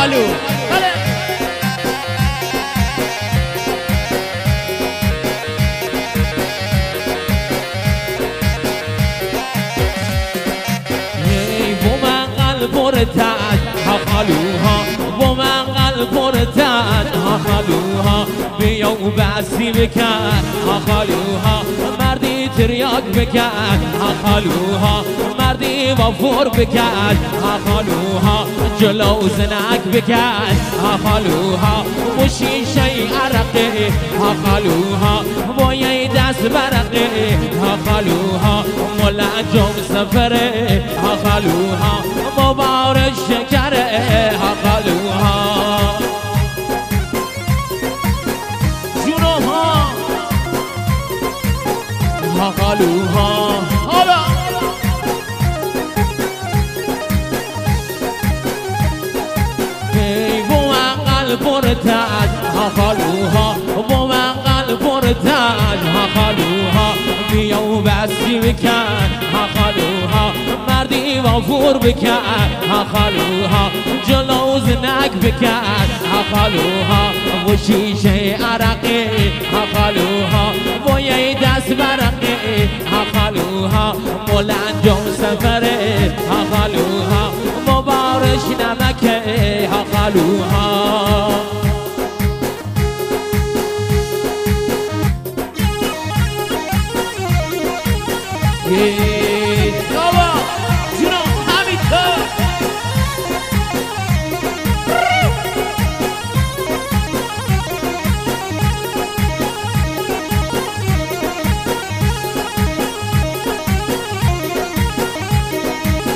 خالو بله پرتد ها خالوها با من قلب پرتد ها خالوها بیا و بسی بکن ها خالوها مردی تریاک بکن ها خالوها مردی وفور بکن ها خالوها جلو زنک بکن ها خالوها و شیشه عرقه ها خالوها با یه دست برقه ها خالوها ملنجم سفره ها خالوها مبارک شکره ها خالوها جونم ها خالوها حالا با من قلب پرتد ها خالوها با من قلب پرتد ها خالوها بیا و بسی بکن ها خالوها مردی وفور بکن ها خالوها جلو زنک بکن ها خالوها و شیشه عرقی ها خالوها و یه دست برقی ها خالوها ملنجم سفره ها خالوها مبارش نمکه ها خالوها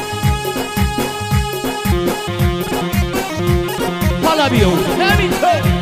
حالا بیو همینطور